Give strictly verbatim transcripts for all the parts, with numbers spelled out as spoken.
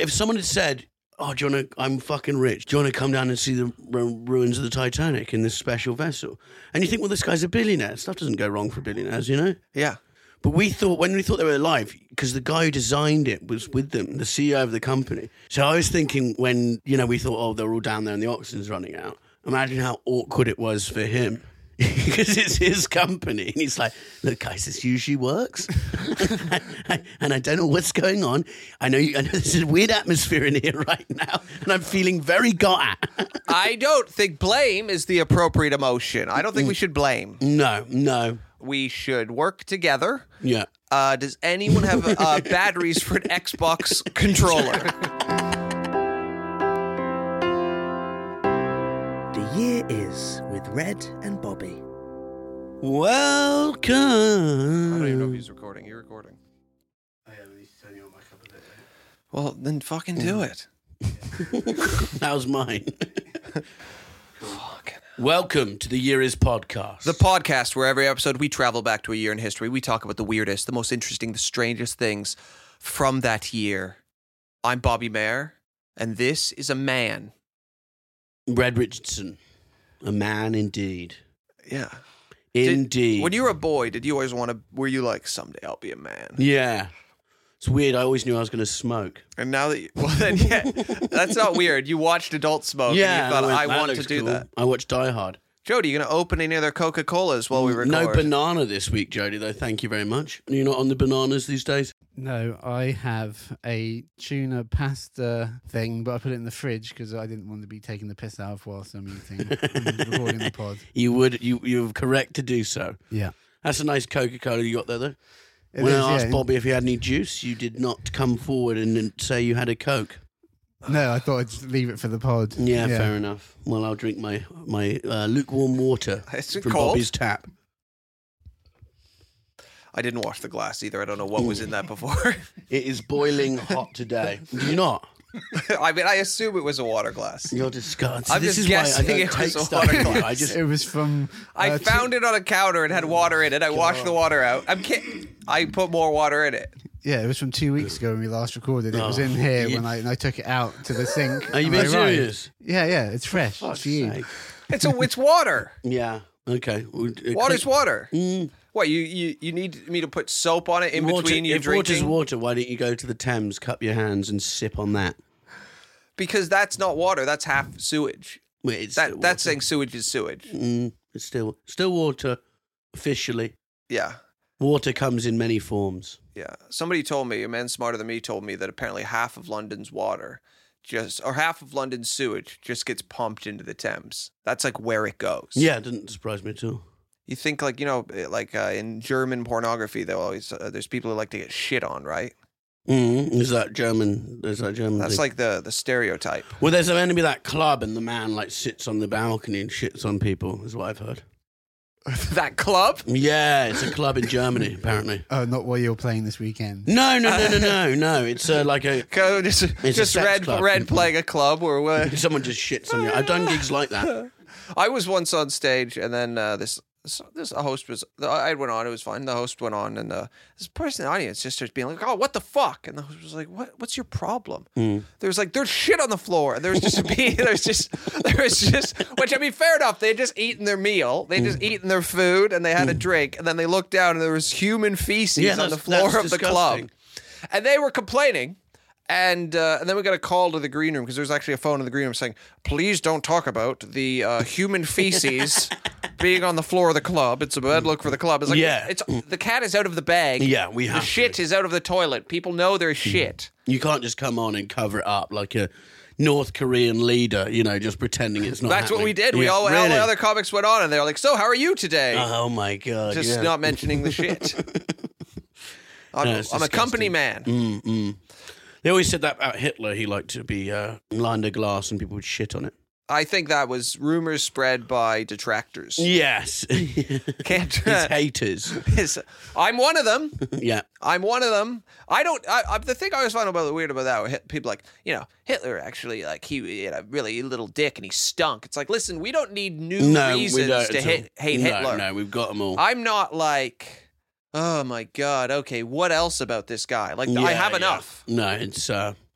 if someone had said, oh, do you want to, I'm fucking rich, do you want to come down and see the ru- ruins of the Titanic in this special vessel? And you think, well, this guy's a billionaire. Stuff doesn't go wrong for billionaires, you know? Yeah. But we thought, when we thought they were alive, because the guy who designed it was with them, the C E O of the company. So I was thinking when, you know, we thought, oh, they're all down there and the oxygen's running out. Imagine how awkward it was for him. Because it's his company. And he's like, look, guys, this usually works. And I don't know what's going on. I know, you, I know there's a weird atmosphere in here right now. And I'm feeling very got at. I don't think blame is the appropriate emotion. I don't think we should blame. No, no. We should work together. Yeah. Uh, does anyone have uh, batteries for an Xbox controller? The year is with Red and Bobby. Welcome. I don't even know if he's recording. You're recording. I have to turn you on back up a bit. Well, then fucking do it. That was mine. Fucking. Welcome to the Year Is podcast. The podcast where every episode we travel back to a year in history. We talk about the weirdest, the most interesting, the strangest things from that year. I'm Bobby Mayer, and this is a man. Red Richardson. A man indeed. Yeah. Indeed. Did, when you were a boy, did you always want to, were you like, someday I'll be a man? Yeah. It's weird. I always knew I was going to smoke. And now that you, well then, yeah, that's not weird. You watched adults smoke Yeah. and you thought, went, I "That want to looks do cool." that. I watched Die Hard. Jody, you going to open any of their Coca-Colas while we record? No banana this week, Jody, though. Thank you very much. You're not on the bananas these days? No, I have a tuna pasta thing, but I put it in the fridge because I didn't want to be taking the piss out of whilst I'm eating and recording the pod. You would. You, you're correct to do so. Yeah. That's a nice Coca-Cola you got there, though. It when is, I asked yeah. Bobby if he had any juice, you did not come forward and say you had a Coke. No, I thought I'd just leave it for the pod. Yeah, fair enough. Well, I'll drink my my uh, lukewarm water Is it from cold? Bobby's tap. I didn't wash the glass either. I don't know what was in that before. It is boiling hot today. Do you not? I mean, I assume it was a water glass. You're disgusting. I'm this just is why I guessing don't it take was a stuff water from you. glass. I just It was from... I uh, found it on a counter and had water in it. I washed the water out. I'm kidding. I put more water in it. Yeah, it was from two weeks ago when we last recorded. It was in here when I, and I took it out to the sink. Are you on being my ride. serious? Yeah, yeah, it's fresh. For It's for you. sake. It's a, it's water. Yeah. Okay. Well, it Water's could- water. Mm. What, you, you, you need me to put soap on it in Water- between you if drinking? water's water, why don't you go to the Thames, cup your hands, and sip on that? Because that's not water. That's half sewage. Well, it's That still That's water. saying sewage is sewage. Mm, it's still still water. Officially, Yeah. water comes in many forms. Yeah. Somebody told me, a man smarter than me told me that apparently half of London's water just, or half of London's sewage just gets pumped into the Thames. That's like where it goes. Yeah, it doesn't surprise me at all. You think like, you know, like uh, in German pornography, they'll always, uh, there's people who like to get shit on, right? Mm, is that German? Is that German? That's thing? like the, the stereotype. Well, there's going to be that club, and the man like sits on the balcony and shits on people. Is what I've heard. That club? Yeah, it's a club in Germany, apparently. Oh, not what you're playing this weekend. No, no, no, no, no, no. It's uh, like a Go, just a just sex red, club. red playing a club where we're, someone just shits on you. I've done gigs like that. I was once on stage, and then uh, this this, this host was. I went on. It was fine. The host went on, and uh, this person in the audience just starts being like, "Oh, what the fuck?" And the host was like, "What? What's your problem?" Mm. There was like, "There's shit on the floor." And there was just a be there was just there was just. Which I mean, fair enough. They had just eaten their meal. They just eaten their food, and they had a drink, and then they looked down, and there was human feces Yeah, on the that's- floor that's of the club, disgusting. and they were complaining. And uh, and then we got a call to the green room because there was actually a phone in the green room saying, "Please don't talk about the uh, human feces being on the floor of the club. It's a bad look for the club." It's like, Yeah. it's the cat is out of the bag. Yeah, we The have shit to. is out of the toilet. People know there's shit. You can't just come on and cover it up like a North Korean leader, you know, just pretending it's not That's what happening. we did. We Yeah, all, all really? the other comics went on, and they're like, "So, how are you today?" Oh, my God. Just yeah. not mentioning the shit. I'm, No, it's I'm a company disgusting. man. Mm, mm. They always said that about Hitler. He liked to be uh, lined of glass and people would shit on it. I think that was rumors spread by detractors. Yes. Can't. His haters. His- I'm one of them. Yeah. I'm one of them. I don't. I, I, the thing I always find about weird about that, were hit, people like, you know, Hitler actually, like, he had a really little dick and he stunk. It's like, listen, we don't need new No, we reasons don't. to hit, hate no, Hitler. No, we've got them all. I'm not like, oh my God, okay, what else about this guy? Like, I Yeah, have yeah. enough. No, it's... Uh,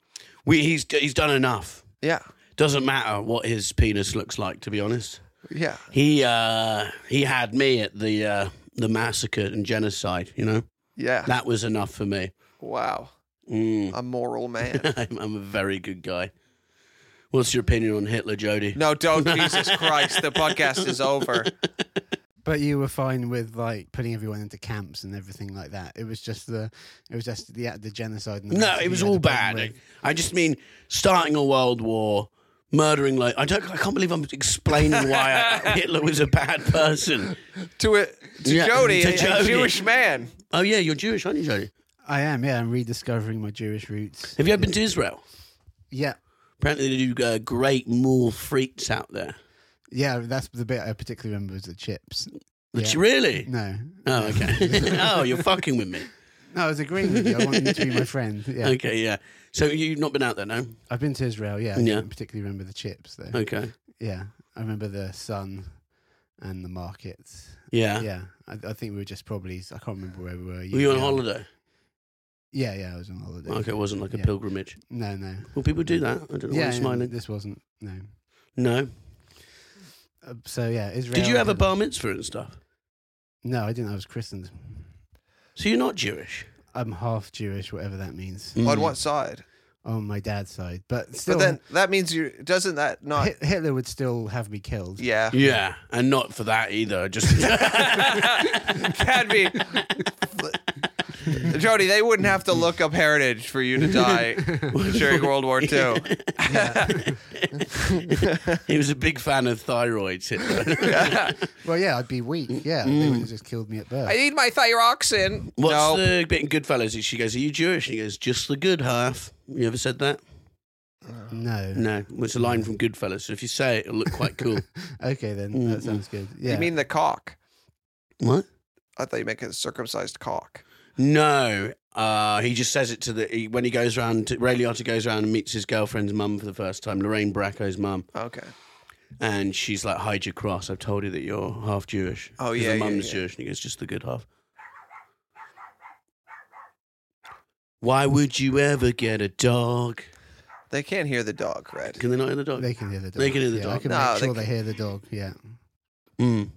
We he's he's done enough. Yeah. Doesn't matter what his penis looks like, to be honest. Yeah. He uh, he had me at the uh, the massacre and genocide. You know, Yeah. that was enough for me. Wow. Mm. A moral man. I'm, I'm a very good guy. What's your opinion on Hitler, Jody? No, don't. Jesus Christ. The podcast is over. But you were fine with like putting everyone into camps and everything like that. It was just the, it was just the the genocide. And the No, massacre it was you had all a problem bad. with. I just mean starting a world war, murdering like I don't. I can't believe I'm explaining why I, Hitler was a bad person. To it, to Yeah, Jody, to a, a Jody. Jewish man. Oh yeah, you're Jewish, aren't you, Jody? I am, yeah. I'm rediscovering my Jewish roots. Have you ever been to Israel? Yeah, Apparently they do uh, great mule freaks out there. yeah. That's the bit I particularly remember was the chips. Which Yeah. really? No, Oh, okay. Oh, you're fucking with me. no. I was agreeing with you. I wanted you to be my friend. Yeah, Okay, yeah. So you've not been out there, no? I've been to Israel. Yeah, I Yeah. didn't particularly remember the chips though. Okay. Yeah, I remember the sun and the markets. Yeah. Yeah, I, I think we were just probably. I can't remember where we were. Were you on Yeah. holiday? Yeah, yeah. I was on holiday. Okay, it wasn't like a Yeah. pilgrimage. No, no. Well, people do that. I don't know why Yeah, you're yeah, smiling. this wasn't. No. No. Uh, so yeah, Israel. Did you have a had- bar mitzvah and stuff? No, I didn't. I was christened. So you're not Jewish? I'm half Jewish, whatever that means, Mm. On what side? on my dad's side. But still, But then that means you. Doesn't that not? Hit- Hitler would still have me killed. Yeah. Yeah, and not for that either. Just Can be. Jody, they wouldn't have to look up heritage for you to die during World War Two. he was a big fan of thyroids. Hitler. Well, yeah, I'd be weak. Yeah, they Mm. would have just killed me at birth. I need my thyroxine. What's no. the bit in Goodfellas? She goes, "Are you Jewish?" And he goes, "Just the good half." You ever said that? no. No. Well, it's a line from Goodfellas. So if you say it, it'll look quite cool. Okay, then Mm, that sounds good. Yeah. You mean the cock? What? I thought you meant a circumcised cock. No, uh, he just says it to the he, when he goes around. To, Ray Liotta goes around and meets his girlfriend's mum for the first time, Lorraine Bracco's mum, Okay. and she's like, "Hide your cross. I've told you that you're half Jewish." Oh, 'Cause yeah, the yeah, mum's yeah. Jewish, and he goes, "Just the good half." Why would you ever get a dog? They can't hear the dog, Red. Can they not hear the dog? they can hear the dog. They can hear the yeah, I dog. can No, make they sure they, can- hear the dog. Yeah. Mm.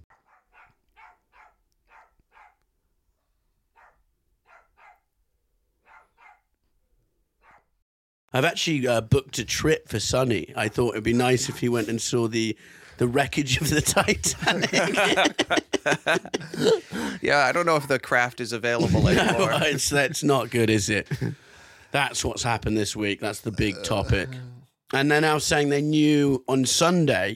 I've actually uh, booked a trip for Sonny. I thought it'd be nice if he went and saw the the wreckage of the Titanic. Yeah, I don't know if the craft is available anymore. No, it's, that's not good, is it? That's what's happened this week. That's the big topic. And they're now saying they knew on Sunday.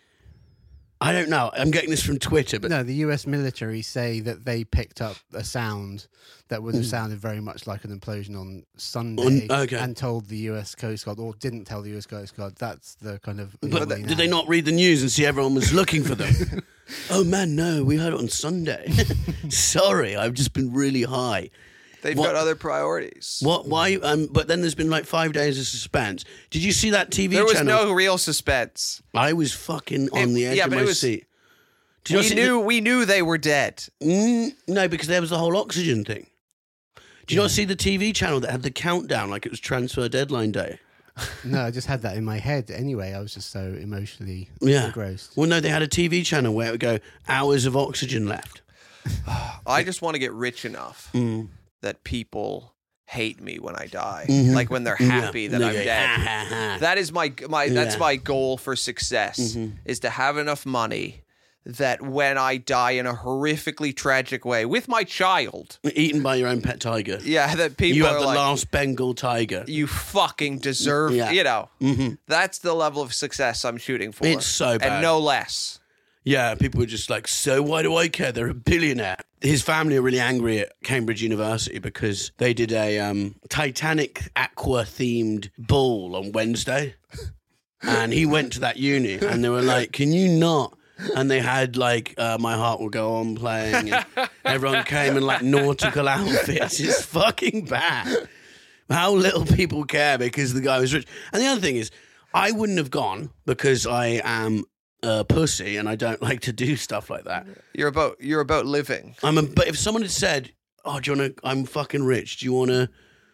I don't know. I'm getting this from Twitter, but No, the U S military say that they picked up a sound that would have sounded very much like an implosion on Sunday, On- okay. and told the U S Coast Guard, or didn't tell the U S Coast Guard. That's the kind of. But anomaly th- now. did they not read the news and see everyone was looking for them? Oh man, no, we heard it on Sunday. Sorry, I've just been really high. They've What- got other priorities. What? Why? Um, but then there's been like five days of suspense. Did you see that T V There was channel? no real suspense. I was fucking on It- the edge yeah, of but my it was- seat. Did you not We see knew we knew they were dead. The, mm, no, because there was the whole oxygen thing. Do you not see the T V channel that had the countdown like it was transfer deadline day? No, I just had that in my head anyway. I was just so emotionally Yeah. engrossed. Well, no, they had a T V channel where it would go hours of oxygen left. I just want to get rich enough Mm. that people hate me when I die. Mhm. Like when they're happy Yeah. that They I'm go, dead. "Ha, ha, ha." That is my my that's Yeah. my goal for success Mhm. is to have enough money that when I die in a horrifically tragic way with my child, Eaten by your own pet tiger. yeah, that people You have are the like, last Bengal tiger. you fucking deserve, Yeah. you know. Mhm. That's the level of success I'm shooting for. It's so bad. And no less. Yeah, people were just like, so why do I care? They're a billionaire. His family are really angry at Cambridge University because they did a um, Titanic aqua themed ball on Wednesday. And he went to that uni and they were like, can you not? And they had like uh, My Heart Will Go On playing and everyone came in like nautical outfits. It's fucking bad. How little people care because the guy was rich. And the other thing is, I wouldn't have gone because I am a pussy and I don't like to do stuff like that. You're about you're about living. I'm a, but if someone had said, "Oh, do you want to? I'm fucking rich. Do you want to?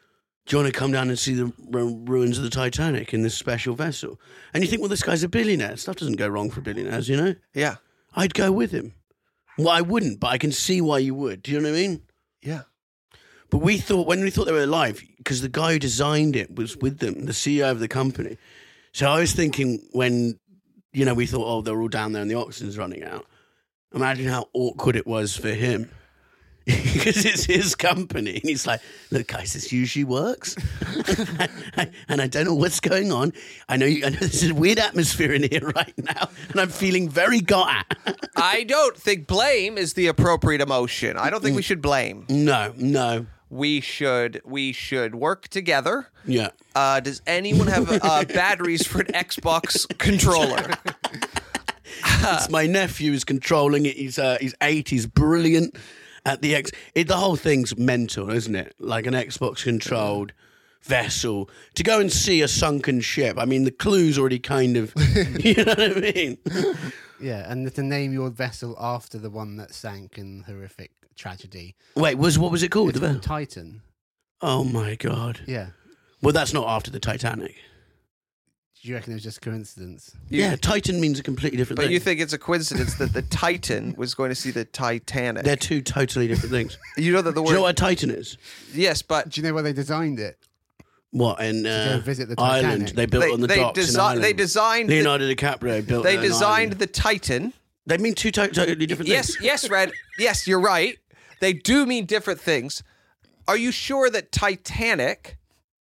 do you want to come down and see the ru- ruins of the Titanic in this special vessel? And you think, well, this guy's a billionaire. Stuff doesn't go wrong for billionaires, you know? Yeah. I'd go with him. Well, I wouldn't, but I can see why you would. Do you know what I mean? Yeah. But we thought, when we thought they were alive, because the guy who designed it was with them, the C E O of the company. So I was thinking when, you know, we thought, oh, they're all down there and the oxygen's running out. Imagine how awkward it was for him. Because it's his company. And he's like, look, guys, this usually works. And I don't know what's going on. I know, you, I know there's a weird atmosphere in here right now. And I'm feeling very got at. I don't think blame is the appropriate emotion. I don't think we should blame. No, no. We should we should work together. Yeah. Uh, does anyone have uh, batteries for an Xbox controller? It's my nephew is controlling it. He's uh, he's eight. He's brilliant at the X. It, the whole thing's mental, isn't it? Like an Xbox controlled vessel to go and see a sunken ship. I mean, the clue's already kind of, you know what I mean? Yeah, and to name your vessel after the one that sank in horrific tragedy. Wait, was what was it called? It's The called vessel? Titan. Oh my god. Yeah. Well, that's not after the Titanic. Do you reckon it was just coincidence? You- Yeah, Titan means a completely different But thing. you think it's a coincidence that the Titan was going to see the Titanic? They're two totally different things. You know that the Do word... you know what a Titan is? Yes, but Do you know where they designed it? What, in go uh, visit the Ireland? Titanic. They built they, on the they, docks in desi- Ireland. they designed... the- Leonardo DiCaprio built they it in designed Ireland. the Titan. They mean two to- totally different Yes, things. yes, Red. Yes, you're right. They do mean different things. Are you sure that Titanic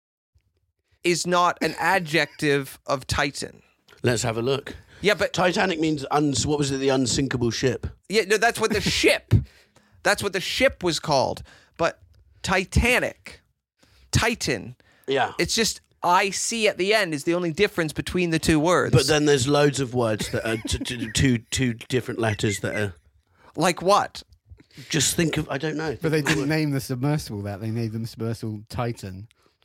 is not an adjective of Titan? Let's have a look. Yeah, but Titanic means, uns- what was it, the unsinkable ship? yeah, no, that's what the ship. That's what the ship was called. But Titanic, Titan, Yeah. it's just I C at the end is the only difference between the two words. But then there's loads of words that are t- t- two two different letters that are. like what? Just think of, I don't know. But they didn't name the submersible that. They named the submersible Titan.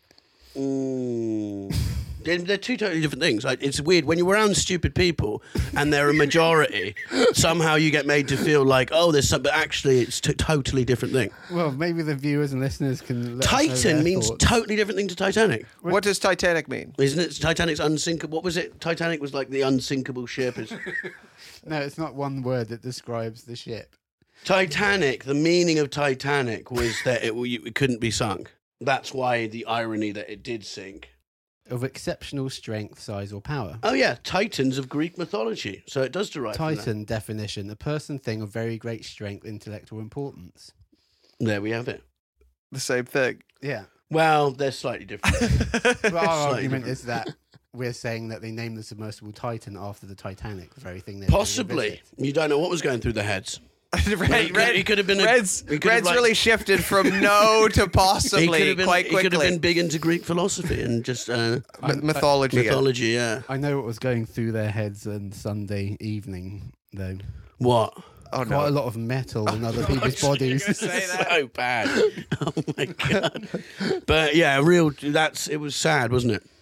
Mm. They're, they're two totally different things. Like, it's weird when you're around stupid people and they're a majority. Somehow you get made to feel like, oh, there's some, but actually it's a totally different thing. Well, maybe the viewers and listeners can let us know their Titan means thoughts. totally different thing to Titanic, What does Titanic mean? isn't it? Titanic's unsinkable. What was it? Titanic was like the unsinkable ship. It's, No, it's not one word that describes the ship. Titanic. The meaning of Titanic was that it, it couldn't be sunk. That's why the irony that it did sink. Of exceptional strength, size, or power. Oh yeah, Titans of Greek mythology. So it does derive from that. Titan definition: a person, thing of very great strength, intellect, or importance. There we have it. The same thing. Yeah. Well, they're slightly different. But our Slightly argument different. is that we're saying that they named the submersible Titan after the Titanic, the very thing they Possibly. You don't know what was going through their heads. Red, Red, he could have been a- Red's, he could have, Red's like- really shifted from no to He could possibly have been, quite he could have quickly. been big into Greek philosophy and just uh, M- mythology. mythology, yeah. I know what was going through their heads on Sunday evening, though. What? Oh Quite no. a lot of metal in other people's bodies. Say that. So bad. Oh my god. But yeah, real that's it was sad, wasn't it?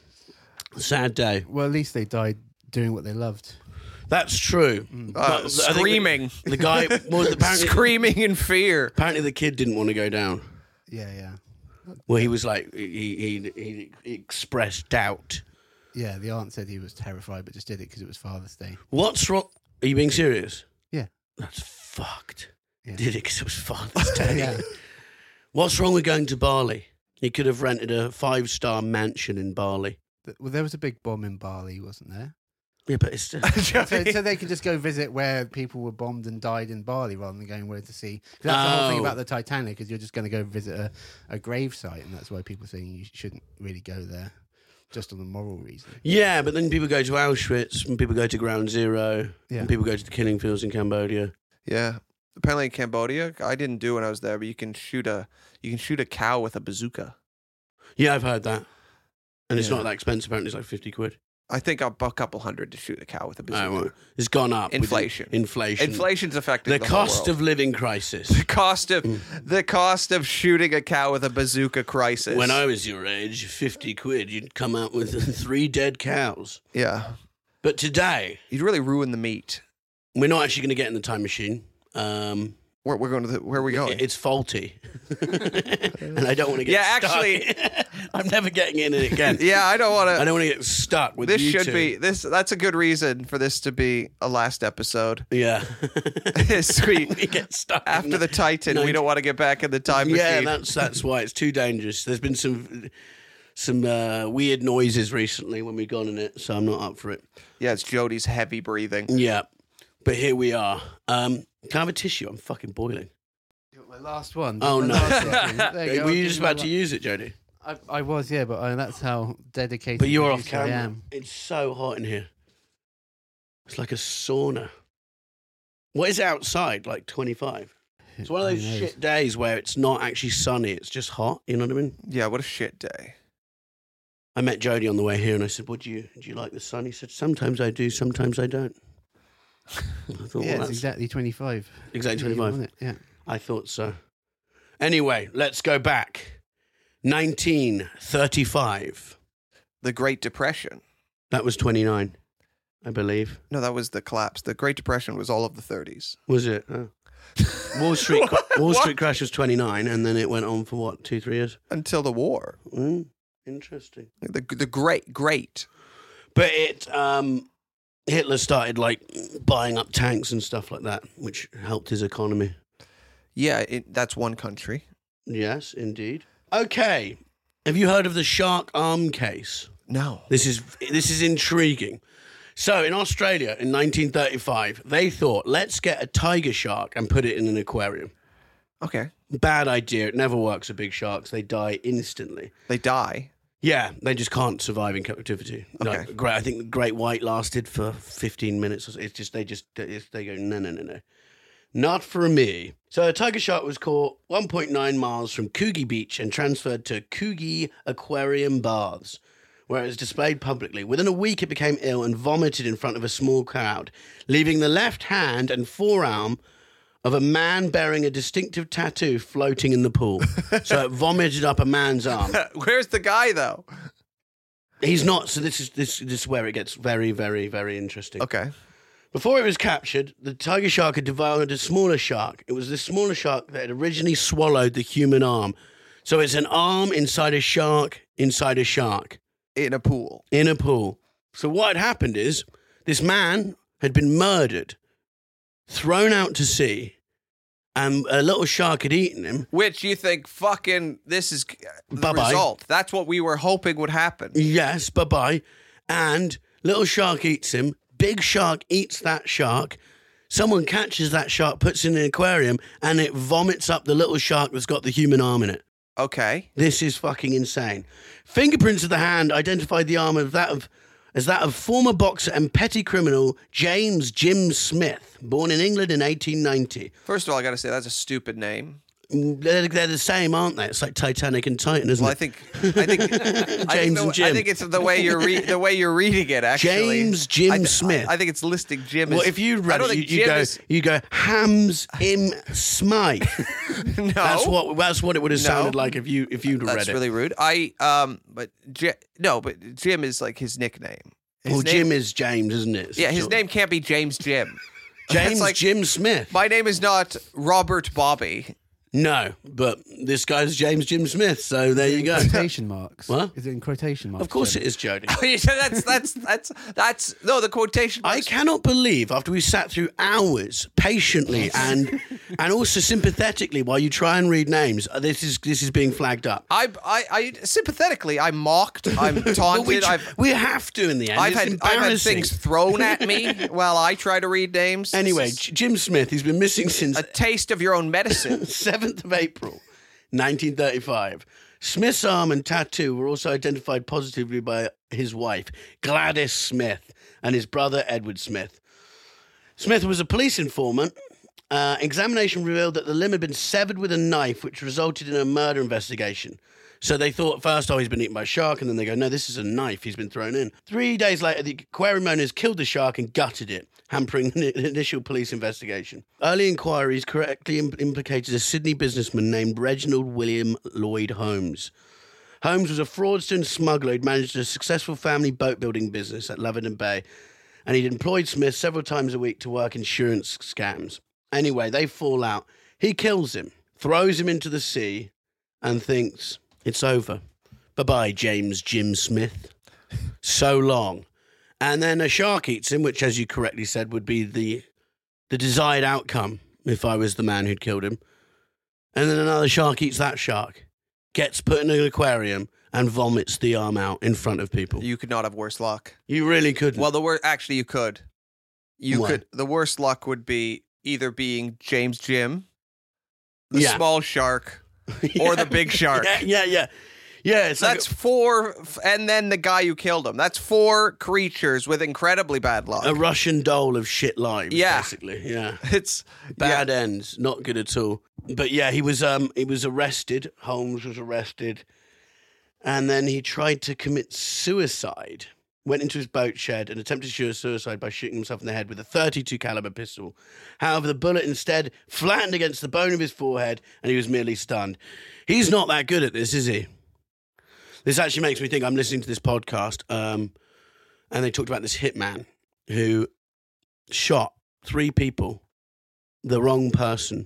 Sad day. Well, at least they died doing what they loved. That's true. Uh, But I think the- screaming. The, guy was apparently Screaming in fear. apparently the kid didn't want to go down. Yeah, yeah. Well, he was like he he, he, he expressed doubt. Yeah, the aunt said he was terrified, but just did it because it was Father's Day. What's wrong? Are you being serious? Yeah. That's fucked. Yeah. Did it because it was Father's Day. Yeah. What's wrong with going to Bali? He could have rented a five-star mansion in Bali. Th- Well, there was a big bomb in Bali, wasn't there? Yeah, but it's still... So, so they could just go visit where people were bombed and died in Bali rather than going where to see. 'Cause that's the whole thing Oh. about the Titanic is you're just going to go visit a, a grave site, and that's why people are saying you shouldn't really go there, just on the moral reason. Yeah, but then people go to Auschwitz, and people go to Ground Zero, Yeah. and people go to the killing fields in Cambodia. Yeah. Apparently in Cambodia, I didn't do when I was there, but you can shoot a you can shoot a cow with a bazooka. Yeah, I've heard that. And it's Yeah. not that expensive, apparently it's like fifty quid. I think a bu- couple hundred to shoot a cow with a bazooka. Oh, well, it's gone up. with Inflation. Inflation. Inflation's affecting The the, cost whole world. of living crisis. the cost of the cost of shooting a cow with a bazooka crisis. When I was your age, fifty quid, you'd come out with three dead cows. yeah, But today, you'd really ruin the meat. we're not actually going to get in the time machine. Um, Where we're going to? The, where are we going? It's faulty, and I don't want to get. Yeah, stuck. actually- I'm never getting in it again. yeah, I don't want I to. don't want to get stuck with This you should two. be this. That's a good reason for this to be a last episode. Yeah. Sweet. we get stuck in After the Titan, we ninety don't want to get back in the time Yeah, machine. that's that's why it's too dangerous. There's been some some uh, weird noises recently when we've gone in it, so I'm not up for it. Yeah, it's Jody's heavy breathing. Yeah, but here we are. Um, can I have a tissue? I'm fucking boiling. My last one. Oh, My no. last one. There you go. Were I'll you give just my about to la- use it, Jodie? I, I was, yeah, but uh, that's how dedicated. But you're off producer I camera. am. It's so hot in here. It's like a sauna. What is it outside? Like twenty-five? It's one of those Who knows? shit days where it's not actually sunny. It's just hot. You know what I mean? Yeah, what a shit day. I met Jodie on the way here and I said, "What do you do? You like the sun?" He said, "Sometimes I do. Sometimes I don't." I thought, Yeah, well, it's that's exactly twenty-five. exactly Yeah, twenty-five. wasn't it? Yeah. I thought so. Anyway, let's go back. nineteen thirty-five. The Great Depression. That was twenty-nine, I believe. No, that was the collapse. The Great Depression was all of the thirties. Was it? Oh. Wall Street Wall Street crash was twenty-nine, and then it went on for what, two, three years? Until the war. Mm, interesting. The the great, great. But it, um, Hitler started like buying up tanks and stuff like that, which helped his economy. Yeah, it, that's one country. Yes, indeed. Okay, have you heard of the shark arm case? No. This is this is intriguing. So in Australia in nineteen thirty-five, they thought, let's get a tiger shark and put it in an aquarium. Okay. Bad idea. It never works with big sharks. They die instantly. They die. Yeah, they just can't survive in captivity. Okay. Like, great. I think the great white lasted for fifteen minutes. Or so. It's just they just it's, they go no no no no, not for me. So a tiger shark was caught one point nine miles from Coogee Beach and transferred to Coogee Aquarium Baths, where it was displayed publicly. Within a week, it became ill and vomited in front of a small crowd, leaving the left hand and forearm of a man bearing a distinctive tattoo floating in the pool. So it vomited up a man's arm. Where's the guy, though? He's not. So this is this, this is where it gets very, very, very interesting. Okay. Before it was captured, the tiger shark had devoured a smaller shark. It was this smaller shark that had originally swallowed the human arm. So it's an arm inside a shark inside a shark In a pool. in a pool. So what had happened is this man had been murdered, thrown out to sea, and a little shark had eaten him. Which you think, fucking, this is the Bye-bye. result. That's what we were hoping would happen. Yes, bye-bye. And little shark eats him. Big shark eats that shark. Someone catches that shark, puts it in an aquarium, and it vomits up the little shark that's got the human arm in it. Okay. This is fucking insane. Fingerprints of the hand identified the arm of that of as that of former boxer and petty criminal James Jim Smith, born in England in eighteen ninety. First of all, I got to say, that's a stupid name. They're, they're the same, aren't they? It's like Titanic and Titan, isn't Well, I it? think, I think, I think, James the, and Jim. I think it's the way you're re- the way you're reading it. Actually, James Jim I th- Smith. I, I think it's listing Jim. Well, as, if you I read don't it, you, think you Jim go, is- you go, Hams im Smythe. no, That's what that's what it would have No. sounded like if you if you'd read That's it. really rude. I um, but J- no, but Jim is like his nickname. His well, name- Jim is James, isn't it? Yeah, his So- name can't be James Jim. James That's like, Jim Smith. my name is not Robert Bobby. No, but this guy's James Jim Smith, so there you go. Quotation marks. What? Is it in quotation marks? Of course then? it is, Jodie. that's that's that's that's no the quotation. I marks. cannot believe after we sat through hours patiently and and also sympathetically while you try and read names, uh, this is this is being flagged up. I, I, I sympathetically, I'm mocked, I'm But we, taunted, tr- I've, we have to in the end. I've It's had, I've had embarrassing. things thrown at me while I try to read names. Anyway, This is J- Jim Smith, he's been missing since a taste of your own medicine. seventh of April, nineteen thirty-five. Smith's arm and tattoo were also identified positively by his wife, Gladys Smith, and his brother, Edward Smith. Smith was a police informant. Uh, examination revealed that the limb had been severed with a knife, which resulted in a murder investigation. So they thought at first, oh, he's been eaten by a shark, and then they go, no, this is a knife he's been thrown in. Three days later, the aquarium owners killed the shark and gutted it, hampering the initial police investigation. Early inquiries correctly im- implicated a Sydney businessman named Reginald William Lloyd Holmes. Holmes was a fraudster and smuggler who'd managed a successful family boat building business at Laverton Bay, and he'd employed Smith several times a week to work insurance scams. Anyway, they fall out. He kills him, throws him into the sea, and thinks, it's over. Bye-bye, James Jim Smith. So long. And then a shark eats him, which, as you correctly said, would be the the desired outcome if I was the man who'd killed him. And then another shark eats that shark, gets put in an aquarium, and vomits the arm out in front of people. You could not have worse luck. You really couldn't. Well, the wor- actually, you could. You What? could. The worst luck would be either being James Jim, the Yeah. small shark, or the big shark. Yeah, yeah, yeah. Yeah, it's That's like four, f- and then the guy who killed him. That's four creatures with incredibly bad luck. a, a Russian doll of shit lives, Yeah. basically. Yeah. It's Bad yeah. ends, not good at all. But yeah, he was um he was arrested. Holmes was arrested. And then he tried to commit suicide. Went into his boat shed and attempted to shoot suicide by shooting himself in the head with a thirty-two caliber pistol. However, the bullet instead flattened against the bone of his forehead and he was merely stunned. He's not that good at this, is he? This actually makes me think, I'm listening to this podcast, um, and they talked about this hitman who shot three people, the wrong person,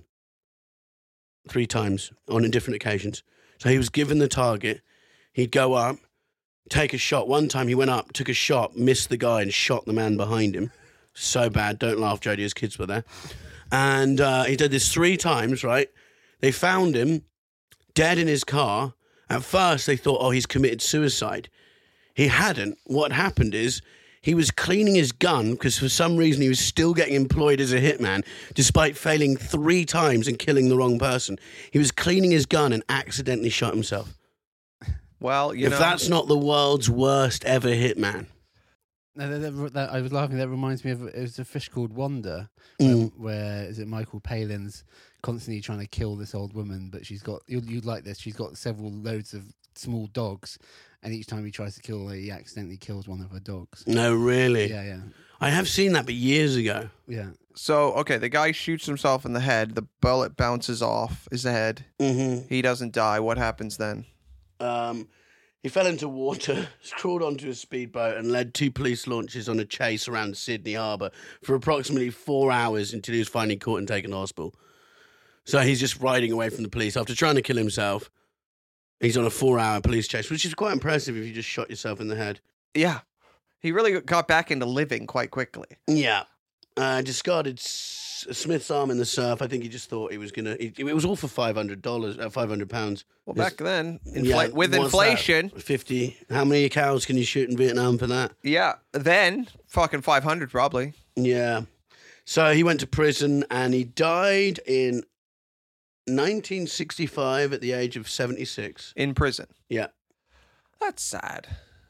three times on different occasions. So he was given the target. He'd go up, take a shot. One time he went up, took a shot, missed the guy, and shot the man behind him. So bad. Don't laugh, Jodie. His kids were there. And uh, he did this three times, right? They found him dead in his car. At first, they thought, oh, he's committed suicide. He hadn't. What happened is he was cleaning his gun because for some reason he was still getting employed as a hitman despite failing three times and killing the wrong person. He was cleaning his gun and accidentally shot himself. Well, you if know, that's not the world's worst ever hitman. No, that, that, that, I was laughing. That reminds me of it was a fish called Wanda, Mm. where, where is it? Michael Palin's constantly trying to kill this old woman, but she's got you'd, you'd like this. She's got several loads of small dogs, and each time he tries to kill her, he accidentally kills one of her dogs. No, really? Yeah, yeah, I have seen that, but years ago. yeah. so okay. The guy shoots himself in the head. The bullet bounces off his head. Mm-hmm. He doesn't die. What happens then? Um, he fell into water, crawled onto a speedboat, and led two police launches on a chase around Sydney Harbour for approximately four hours until he was finally caught and taken to hospital. So he's just riding away from the police after trying to kill himself. He's on a four-hour police chase, which is quite impressive if you just shot yourself in the head. Yeah, he really got back into living quite quickly. Yeah. Uh, discarded S- Smith's arm in the surf. I think he just thought he was going to... It, it was all for five hundred dollars, uh, five hundred pounds. Well, It's- back then, infl- Yeah, with what's inflation, that? fifty. How many cows can you shoot in Vietnam for that? yeah, then fucking five hundred probably. Yeah. So he went to prison and he died in nineteen sixty-five at the age of seventy-six. In prison. Yeah. That's sad.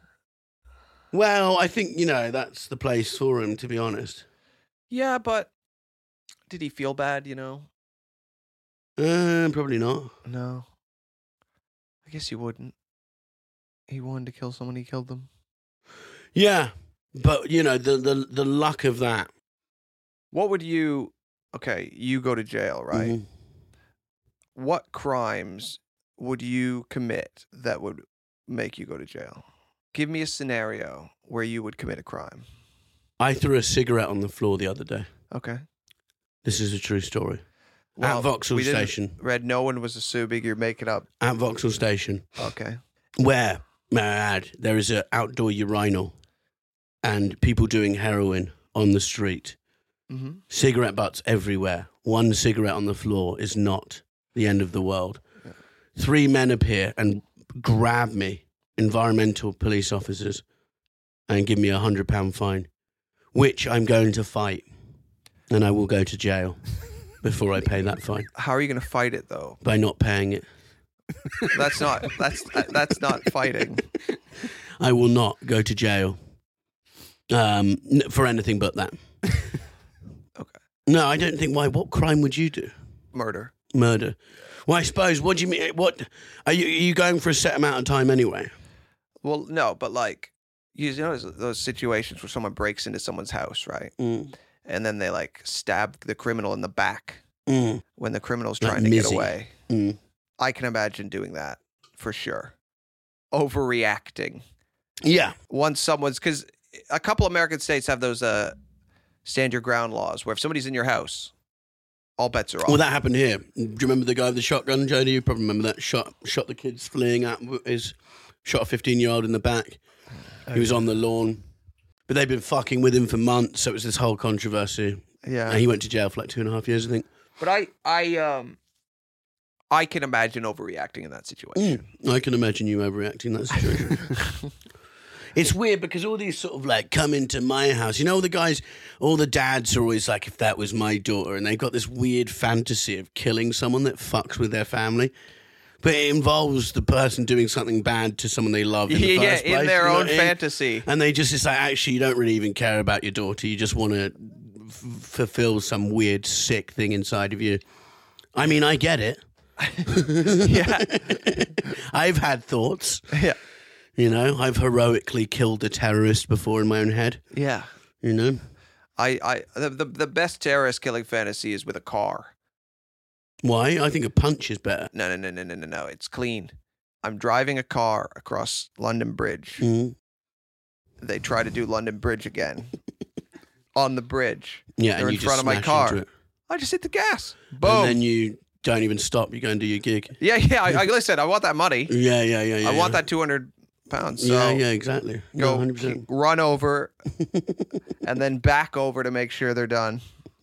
Well, I think, you know, that's the place for him, to be honest. Yeah, but did he feel bad, you know? Uh, probably not. No. I guess he wouldn't. He wanted to kill someone, he killed them. Yeah. But, you know, the, the, the luck of that. What would you... Okay, you go to jail, right? Mhm. What crimes would you commit that would make you go to jail? Give me a scenario where you would commit a crime. I threw a cigarette on the floor the other day. Okay. This is a true story. Well, At Vauxhall we didn't- Station. Red, no one was assuming you're making up. At Vauxhall Station. Okay. Where, may I add, there is an outdoor urinal and people doing heroin on the street. Mm-hmm. Cigarette butts everywhere. One cigarette on the floor is not the end of the world. Yeah. Three men appear and grab me, environmental police officers, and give me a hundred pound fine, which I'm going to fight, and I will go to jail before I pay that fine How are you going to fight it, though? by not paying it. That's not. That's that's not fighting. I will not go to jail um, n- for anything but that. Okay. No, I don't think. Why? What crime would you do? Murder. Murder. Well, I suppose. What do you mean? What are you? Are you going for a set amount of time anyway? Well, no, but like, you know, those, those situations where someone breaks into someone's house, right? Mm. And then they like stab the criminal in the back Mm. when the criminal's Like trying to get Mizzy. away. Mm. I can imagine doing that for sure. Overreacting. Yeah. Once someone's, because a couple American states have those uh, stand your ground laws where if somebody's in your house all bets are off. Well, that happened here. Do you remember the guy with the shotgun, Jody? You probably remember that. Shot shot the kids fleeing out. His shot a fifteen-year-old in the back. He was on the lawn. But they've been fucking with him for months, so it was this whole controversy. Yeah. And he went to jail for like two and a half years, I think. But I, I, um, I can imagine overreacting in that situation. Mm, I can imagine you overreacting in that situation. It's weird because all these sort of like come into my house. You know, the guys, all the dads are always like, if that was my daughter. And they've got this weird fantasy of killing someone that fucks with their family. But it involves the person doing something bad to someone they love in the yeah, first place. in their you know own what I mean? fantasy. And they just, it's like, actually, you don't really even care about your daughter. You just want to f- fulfill some weird, sick thing inside of you. I mean, I get it. Yeah. I've had thoughts. Yeah. You know, I've heroically killed a terrorist before in my own head. Yeah. You know? I, I the, the the best terrorist killing fantasy is with a car. Why? I think a punch is better. No, no, no, no, no, no, no. It's clean. I'm driving a car across London Bridge. Mm. They try to do London Bridge again. On the bridge. Yeah, They're and in you front just of my smash car. into it. I just hit the gas. Boom. And then you don't even stop. You go and do your gig. yeah, yeah. I, I listen. I want that money. Yeah, yeah, yeah, yeah. I want yeah. that two hundred pounds. So Yeah, yeah, exactly. No, go one hundred percent. run over, and then back over to make sure they're done.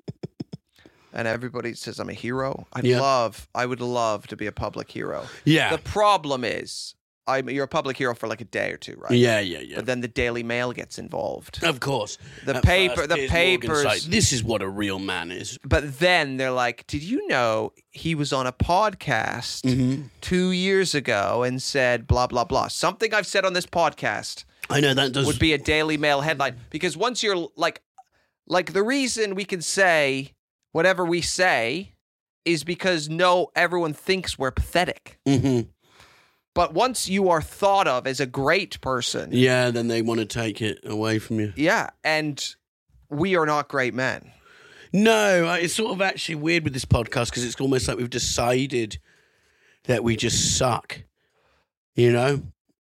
And everybody says I'm a hero. I'd Yeah. love, I would love to be a public hero. Yeah. The problem is, I'm you're a public hero for like a day or two, right? Yeah, yeah, yeah. But then the Daily Mail gets involved. Of course. The At paper- first, the Piers Morgan's papers- like, this is what a real man is. But then they're like, did you know he was on a podcast Mm-hmm. two years ago and said blah, blah, blah. Something I've said on this podcast I know that does. would be a Daily Mail headline. Because once you're like, like the reason we can say whatever we say is because no, everyone thinks we're pathetic. Mm-hmm. But once you are thought of as a great person, Yeah, then they want to take it away from you. yeah, and we are not great men. No, uh, it's sort of actually weird with this podcast because it's almost like we've decided that we just suck. You know?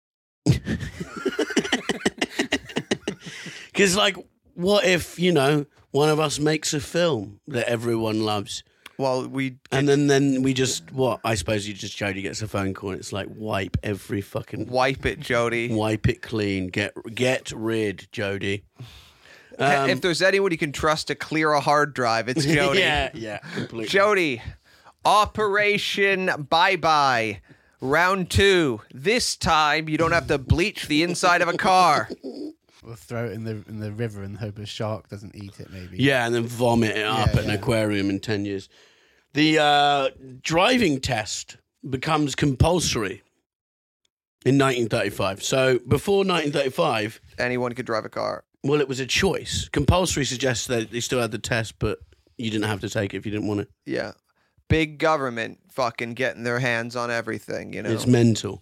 Because, like, what if, you know, one of us makes a film that everyone loves? Well, we And then, then we just, what? I suppose you just, Jody gets a phone call and it's like, wipe every fucking, wipe it, Jody. wipe it clean. Get get rid, Jody. Um, if there's anyone you can trust to clear a hard drive, it's Jody. yeah, yeah, completely. Jody, Operation Bye Bye, round two. This time you don't have to bleach the inside of a car. Or throw it in the in the river and hope a shark doesn't eat it. Maybe. Yeah, and then vomit it up Yeah, at an yeah. aquarium in ten years. The uh, driving test becomes compulsory in nineteen thirty-five. So before nineteen thirty-five, Anyone could drive a car. well, it was a choice. Compulsory suggests that they still had the test, but you didn't have to take it if you didn't want to. Yeah. Big government fucking getting their hands on everything, you know. It's mental.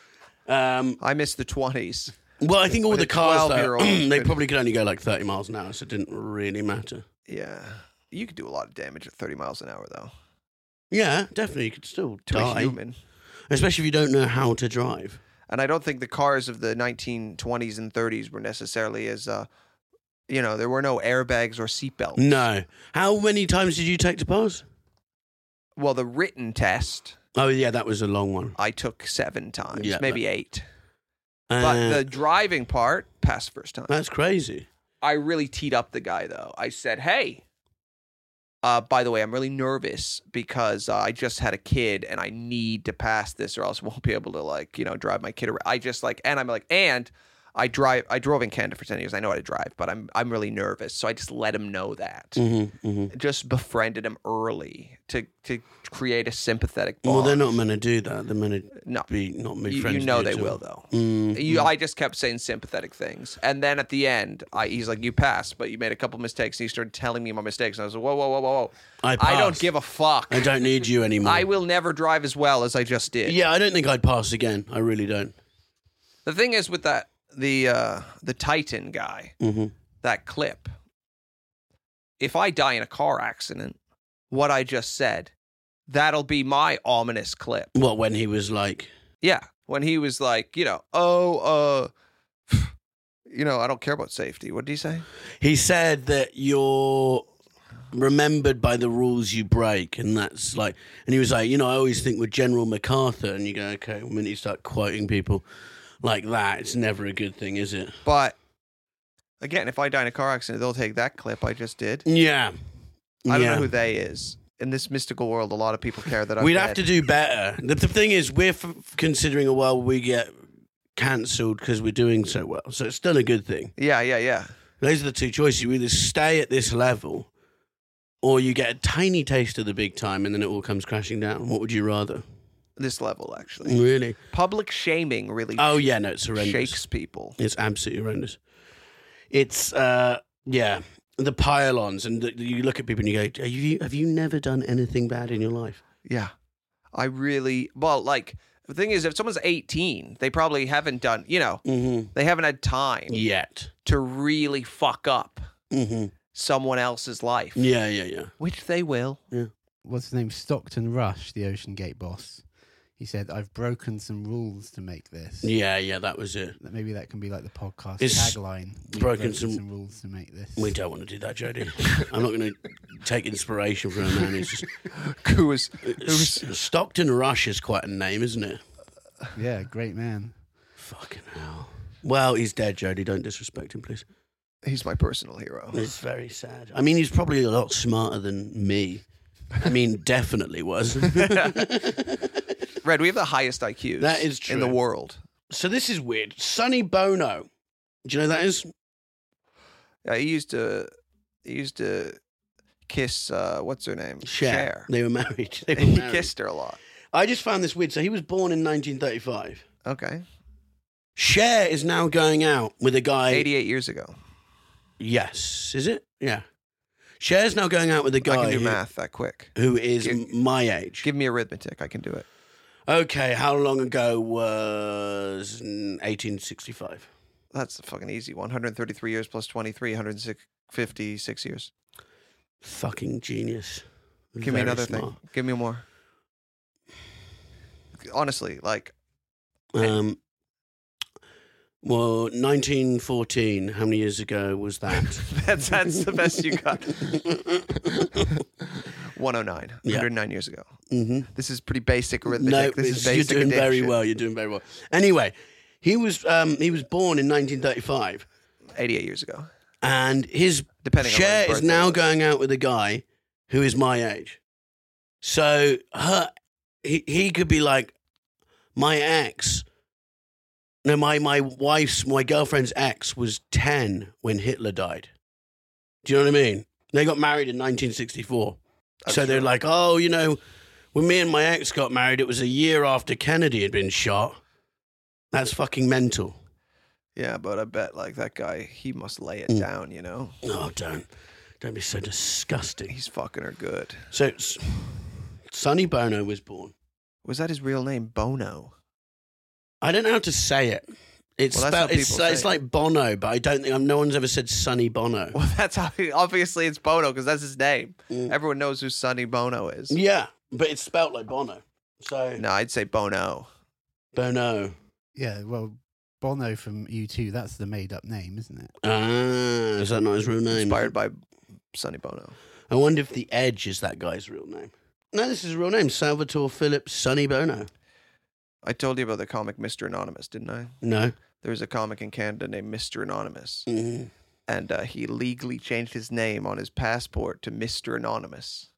Um, I miss the twenties. well, I think all When the a cars, though, twelve-year-old they could- probably could only go like thirty miles an hour, so it didn't really matter. Yeah. You could do a lot of damage at thirty miles an hour, though, Yeah, definitely, you could still to die, a human. especially if you don't know how to drive. And I don't think the cars of the nineteen twenties and thirties were necessarily as, uh, you know, there were no airbags or seatbelts. No. How many times did you take to pass? Well, the written test Oh, yeah, that was a long one. I took seven times, Yeah, maybe eight. Uh, But the driving part, passed first time. that's crazy. I really teed up the guy, though. I said, hey, uh, by the way, I'm really nervous because uh, I just had a kid and I need to pass this or else I won't be able to, like, you know, drive my kid around. I just like, and I'm like, and I drive, I drove in Canada for ten years. I know how to drive, but I'm, I'm really nervous. So I just let him know that. Mm-hmm, mm-hmm. Just befriended him early to, to create a sympathetic bond. Well, they're not meant to do that. They're meant to No. be not be You, friends. you know with they each will, other. though. Mm, You, I just kept saying sympathetic things, and then at the end, I, he's like, "You passed, but you made a couple mistakes." And he started telling me my mistakes, and I was like, "Whoa, whoa, whoa, whoa, whoa! I, I don't passed. give a fuck. I don't need you anymore. I will never drive as well as I just did." Yeah, I don't think I'd pass again. I really don't. The thing is with that the uh, the Titan guy, Mm-hmm. that clip. If I die in a car accident, what I just said, that'll be my ominous clip. What, when he was like, Yeah, when he was like, you know, oh, uh, you know, I don't care about safety. What did he say? he said that your remembered by the rules you break, and that's like, and he was like, you know, I always think with General MacArthur, and you go, okay, when you start quoting people like that, it's never a good thing, is it? But again, if I die in a car accident, they'll take that clip I just did. Yeah. I don't yeah. know who they is. In this mystical world, a lot of people care that I'm We'd dead. have to do better. The, the thing is, we're f- considering a world where we get cancelled because we're doing so well. So it's still a good thing. Yeah, yeah, yeah. Those are the two choices. You either stay at this level or you get a tiny taste of the big time and then it all comes crashing down. What would you rather? This level, actually. Really? Public shaming really Oh, yeah, no, it's horrendous. shakes people. It's absolutely horrendous. It's, uh, yeah, the pylons. And the, you look at people and you go, have you, have you never done anything bad in your life? Yeah. I really, well, like, the thing is, if someone's eighteen, they probably haven't done, you know, Mm-hmm. they haven't had time Yet. to really fuck up Mm-hmm. someone else's life. Yeah, yeah, yeah. Which they will. What's his name? Stockton Rush, the Ocean Gate boss. He said, "I've broken some rules to make this." Yeah, yeah, that was it. That- Maybe that can be like the podcast It's tagline. We've broken some- rules to make this. We don't want to do that, Jodie. I'm not going to take inspiration from a man who's just... Who was, S- Stockton Rush is quite a name, isn't it? Yeah, great man. Fucking hell. Well, he's dead, Jodie. Don't disrespect him, please. he's my personal hero. It's very sad. I mean, he's probably a lot smarter than me. I mean, definitely was. Red, we have the highest I Qs That is in the true. world. So this is weird. Sonny Bono. Do you know who that is? Yeah, he used to, he used to kiss, uh, what's her name? Cher. They were married. They were He married. kissed her a lot. I just found this weird. So he was born in nineteen thirty-five. Okay. Cher is now going out with a guy. eighty-eight years ago. Yes. Is it? Yeah. Cher's now going out with a guy I can do who, math that quick. who is Give- m- my age. Give me arithmetic. I can do it. Okay, how long ago was eighteen sixty-five? That's a fucking easy. one hundred thirty-three years plus twenty-three, one hundred fifty-six years. Fucking genius. Give me Very another smart. thing. Give me more. Honestly, like, Um, well, nineteen fourteen, how many years ago was that? that's, that's the best you got. one oh nine. Yeah. one hundred nine years ago. hmm This is pretty basic arithmetic. No, this it's- is you're basic doing very addition. well. You're doing very well. Anyway, he was um, he was born in nineteen thirty-five, eighty-eight years ago. and his Depending on when Cher his is birthday now was. going out with a guy who is my age. So her, he he could be like my ex. No, my my wife's my girlfriend's ex was ten when Hitler died. Do you know what I mean? They got married in nineteen sixty-four. That's so they're true. like, oh, you know, when me and my ex got married, it was a year after Kennedy had been shot. That's fucking mental. Yeah, but I bet like that guy, he must lay it Mm. down, you know? Oh, don't. Don't be so disgusting. He's fucking her good. So, S- Sonny Bono was born. Was that his real name? Bono. I don't know how to say it. It's Well, that's spelled, how it's, people say it's it. like Bono, but I don't think no one's ever said Sonny Bono. Well, that's how he, obviously it's Bono because that's his name. Mm. Everyone knows who Sonny Bono is. Yeah, but it's spelled like Bono. So No, I'd say Bono. Bono. Yeah, well, Bono from U two, that's the made up name, isn't it? Ah, is that not his real name? Inspired by Sonny Bono. I wonder if the Edge is that guy's real name. No, this is his real name, Salvatore Philip Sonny Bono. I told you about the comic Mister Anonymous, didn't I? No. There was a comic in Canada named Mister Anonymous, Mm. and uh, he legally changed his name on his passport to Mister Anonymous.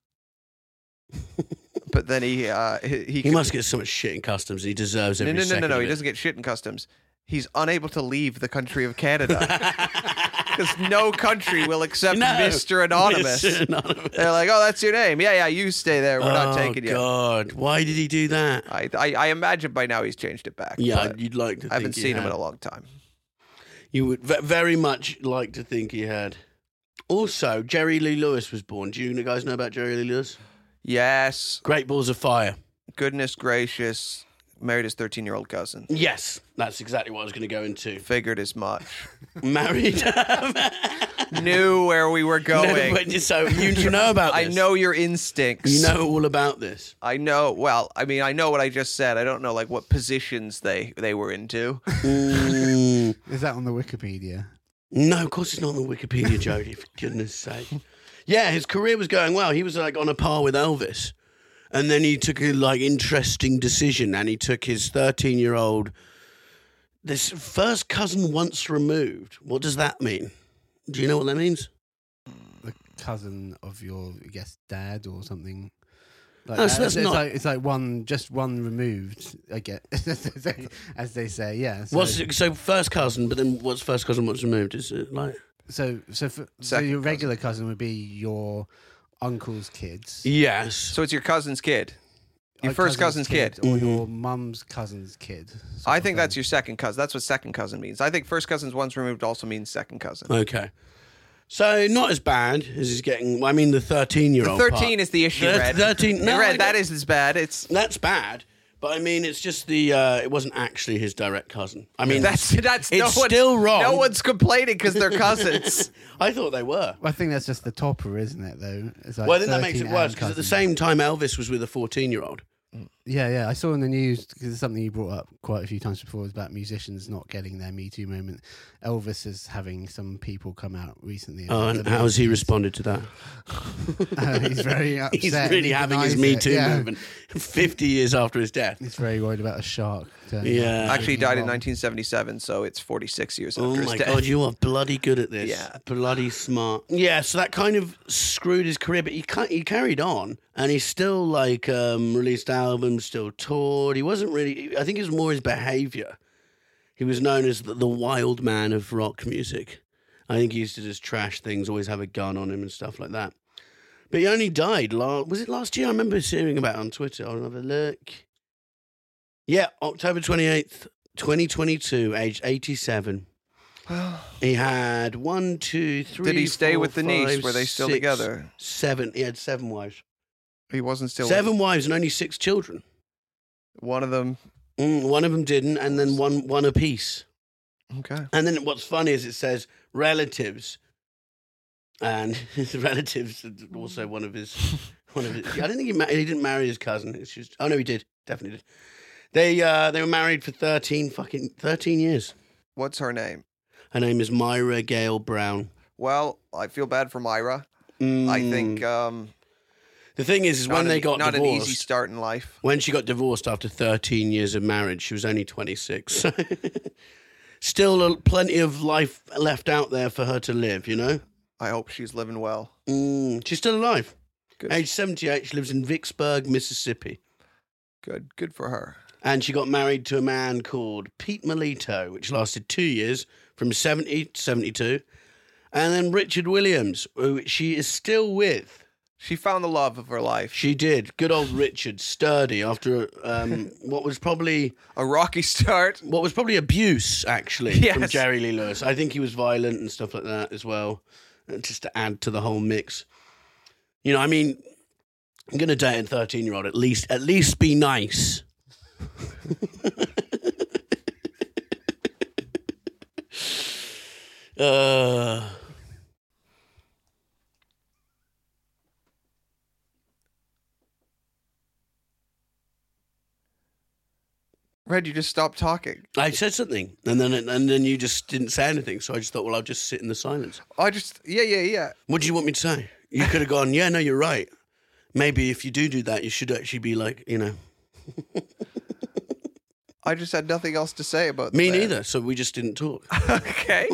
But then he uh, he he, He could- must get so much shit in customs. He deserves no every no no no second no of he it. doesn't get shit in customs. He's unable to leave the country of Canada because no country will accept No, Mister Anonymous. Mister Anonymous. They're like, oh, that's your name. Yeah, yeah, you stay there. We're not Oh, taking you. God, why did he do that? I, I I imagine by now he's changed it back. Yeah, but you'd like to. I haven't think he seen him had. in a long time. You would ve- very much like to think he had. Also, Jerry Lee Lewis was born. Do you guys know about Jerry Lee Lewis? Yes, Great Balls of Fire. goodness gracious, married his thirteen-year-old cousin. Yes, that's exactly what I was going to go into. Figured as much. Married. Knew where we were No, going. but so you, you know about I this. know your instincts. You know all about this. I know. Well, I mean, I know what I just said. I don't know like what positions they they were into. Mm, Is that on the Wikipedia? No, of course it's not on the Wikipedia, Jody, for goodness sake. Yeah, his career was going well. He was like on a par with Elvis. And then he took a like interesting decision and he took his thirteen-year-old, this first cousin once removed. What does that mean? Do you know what that means? The cousin of your, I guess, dad or something. Like No, that. so that's it's, not- like, it's like one, just one removed, I get, as they say, yeah. So, What's it, so first cousin, but then what's first cousin once removed? Is it like... so, so, for, so Second your regular cousin would be your uncle's kids. Yes. So it's your cousin's kid. Your a first cousin's kid. Or Mhm. your mum's cousin's kid. sort I of think thing. that's your second cousin. That's what second cousin means. I think first cousin's once removed also means second cousin. Okay. So not as bad as he's getting... I mean, the thirteen-year-old The part. thirteen is the issue, The Red. thirteen... No, I Red, that get- is as bad. It's That's bad. But I mean, it's just the... Uh, it wasn't actually his direct cousin. I mean, that's that's it's no one's, still wrong. No one's complaining because they're cousins. I thought they were. I think that's just the topper, isn't it? Though. It's like Well, then that makes it thirteen worse and because at the cousin. same time, Elvis was with a fourteen-year-old. Yeah, yeah. I saw in the news because it's something you brought up quite a few times before is about musicians not getting their Me Too moment. Elvis is having some people come out recently. Oh, and how's he responded to that? Uh, he's very upset. He's and really he having his denies Me it, Too yeah. movement fifty years after his death. He's very worried about a shark. turning Yeah. up. Actually, he died in Wrong. nineteen seventy-seven, so it's forty-six years after Oh his my death. God, you are bloody good at this. Yeah. Bloody smart. Yeah, so that kind of screwed his career, but he ca- he carried on and he still like um, released albums, still toured. He wasn't really, I think it was more his behavior. He was known as the, the wild man of rock music. I think he used to just trash things, always have a gun on him and stuff like that. But he only died, la- was it last year? I remember hearing about it on Twitter. I'll have a look. Yeah, October twenty-eighth, twenty twenty-two, aged eighty-seven. He had one, two, three. Did he stay four, with the niece? five, Were they still six, together? Seven. He had seven wives. He wasn't still Seven wives and only six children. one of them. Mm, one of them didn't, and then one one apiece. Okay. And then what's funny is it says relatives, and his relatives are also one of his one of his. I don't think he ma- he didn't marry his cousin. It's just oh no, he did, definitely did. They uh, they were married for thirteen fucking thirteen years. What's her name? Her name is Myra Gale Brown. Well, I feel bad for Myra. I Mm. think um, The thing is, is not when an, they got not divorced, an easy start in life. when she got divorced after thirteen years of marriage, she was only twenty-six. Still a, plenty of life left out there for her to live, you know? I hope she's living well. Mm, she's still alive. Good. Age seventy-eight, she lives in Vicksburg, Mississippi. Good. Good for her. And she got married to a man called Pete Melito, which lasted two years, from seventy to seventy-two. And then Richard Williams, who she is still with. She found the love of her life. She did. Good old Richard, sturdy after um, what was probably A rocky start. what was probably abuse, actually, from Yes. Jerry Lee Lewis. I think he was violent and stuff like that as well, uh, just to add to the whole mix. You know, I mean, I'm going to date a thirteen-year-old. At least, at least be nice. uh, Red, you just stopped talking. I said something, and then and then you just didn't say anything. So I just thought, well, I'll just sit in the silence. I just, yeah, yeah, yeah. What do you want me to say? You could have gone, yeah, no, you're right. Maybe if you do do that, you should actually be like, you know, I just had nothing else to say about me that. neither. So we just didn't talk. Okay.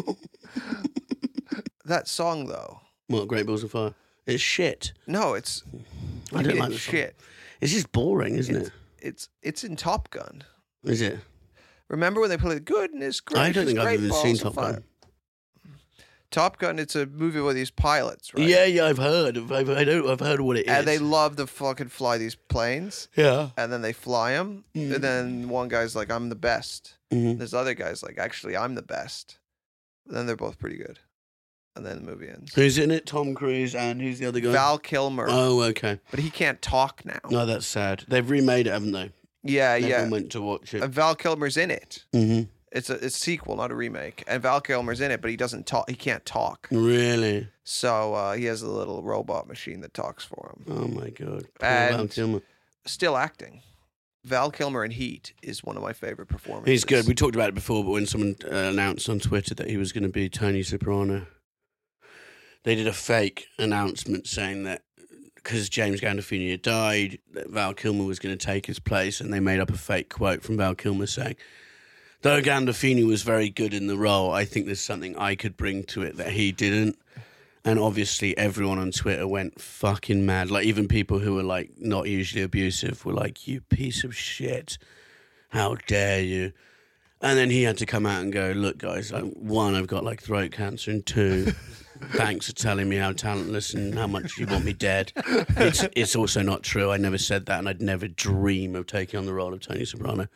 That song, though. What, Great Balls of Fire? It's shit. No, it's I don't it's like the song. shit. It's just boring, isn't It's, it? it's it's in Top Gun. Is it? Remember when they played Goodness Gracious, I don't think I've Great even Balls seen of Top Fire. Gun. Top Gun, it's a movie with these pilots, right? Yeah, yeah, I've heard. I've, I've, I don't, I've heard what it is. And they love to fucking fly these planes, yeah. and then they fly them, Mm. and then one guy's like, "I'm the best." Mhm. There's other guys like, "Actually, I'm the best." And then they're both pretty good, and then the movie ends. Who's in it? Tom Cruise and who's the other guy? Val Kilmer, Oh, okay. but he can't talk now. No, that's sad. They've remade it, haven't they? Yeah, Everyone yeah. went to watch it. And Val Kilmer's in it. Mm-hmm. It's a it's a sequel, not a remake. And Val Kilmer's in it, but he doesn't talk. He can't talk. Really? So uh, he has a little robot machine that talks for him. Oh my god. Poor And- Val Kilmer. Still acting. Val Kilmer in Heat is one of my favorite performances. He's good. We talked about it before, but when someone uh, announced on Twitter that he was going to be Tony Soprano, they did a fake announcement saying that because James Gandolfini had died, that Val Kilmer was going to take his place, and they made up a fake quote from Val Kilmer saying, though Gandolfini was very good in the role, I think there's something I could bring to it that he didn't. And obviously everyone on Twitter went fucking mad. Like, even people who were, like, not usually abusive were like, you piece of shit. How dare you? And then he had to come out and go, look, guys, like, one, I've got, like, throat cancer, and two, thanks for telling me how talentless and how much you want me dead. It's, it's also not true. I never said that, and I'd never dream of taking on the role of Tony Soprano.